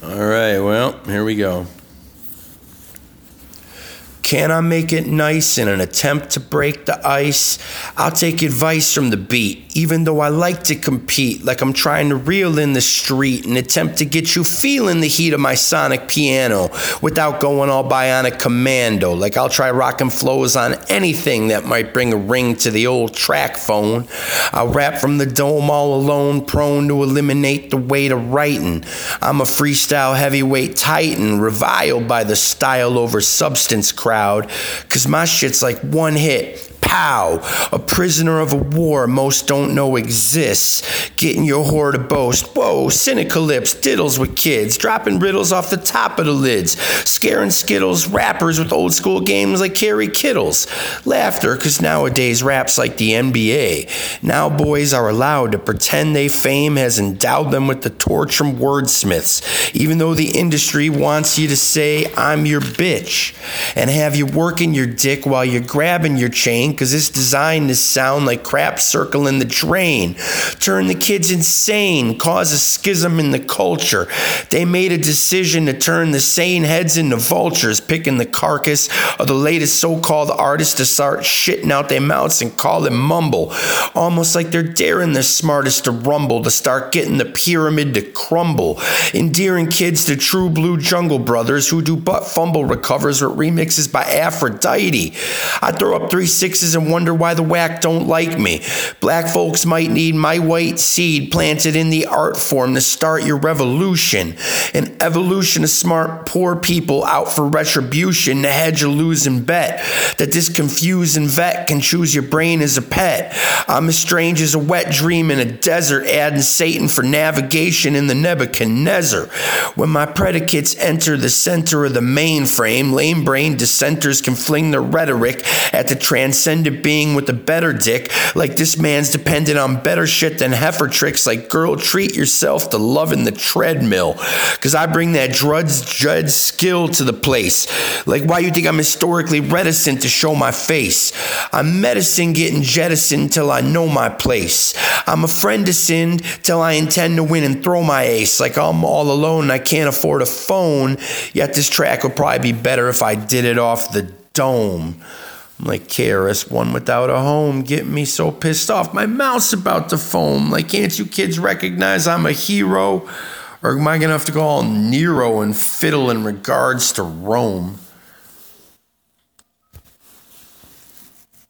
All right, well, here we go. Can I make it nice in an attempt to break the ice? I'll take advice from the beat, even though I like to compete, like I'm trying to reel in the street and attempt to get you feeling the heat of my sonic piano without going all bionic commando, like I'll try rocking flows on anything that might bring a ring to the old track phone. I'll rap from the dome all alone, prone to eliminate the weight of writing. I'm a freestyle heavyweight titan, reviled by the style over substance crowd. Cause my shit's like one hit, pow, a prisoner of a war most don't know exists, getting your whore to boast, whoa, cynical lips, diddles with kids, dropping riddles off the top of the lids, scaring skittles, rappers with old school games like Kerry Kittles, laughter cause nowadays rap's like the NBA, now boys are allowed to pretend they fame has endowed them with the torch from wordsmiths, even though the industry wants you to say I'm your bitch, and have you working your dick while you're grabbing your chain, cause it's designed to sound like crap circling the drain, turn the kids insane, cause a schism in the culture. They made a decision to turn the sane heads into vultures, picking the carcass of the latest so-called artists to start shitting out their mouths and call it mumble, almost like they're daring the smartest to rumble, to start getting the pyramid to crumble, endearing kids to true blue jungle brothers who do butt fumble recovers with remixes by Aphrodite. I throw up 3 6s and wonder why the whack don't like me. Black folks might need my white seed planted in the art form to start your revolution. An evolution of smart, poor people out for retribution to hedge a losing bet that this confusing vet can choose your brain as a pet. I'm as strange as a wet dream in a desert, adding Satan for navigation in the Nebuchadnezzar. When my predicates enter the center of the mainframe, lame-brained dissenters can fling their rhetoric at the transcendent being with a better dick, like this man's dependent on better shit than heifer tricks, like girl, treat yourself to loving the treadmill, cause I bring that drudge skill to the place, like why you think I'm historically reticent to show my face? I'm medicine getting jettisoned till I know my place. I'm a friend to sin till I intend to win and throw my ace, like I'm all alone and I can't afford a phone, yet this track would probably be better if I did it off the dome. I'm like KRS-One without a home, getting me so pissed off, my mouth's about to foam. Like, can't you kids recognize I'm a hero? Or am I gonna have to go all Nero and fiddle in regards to Rome?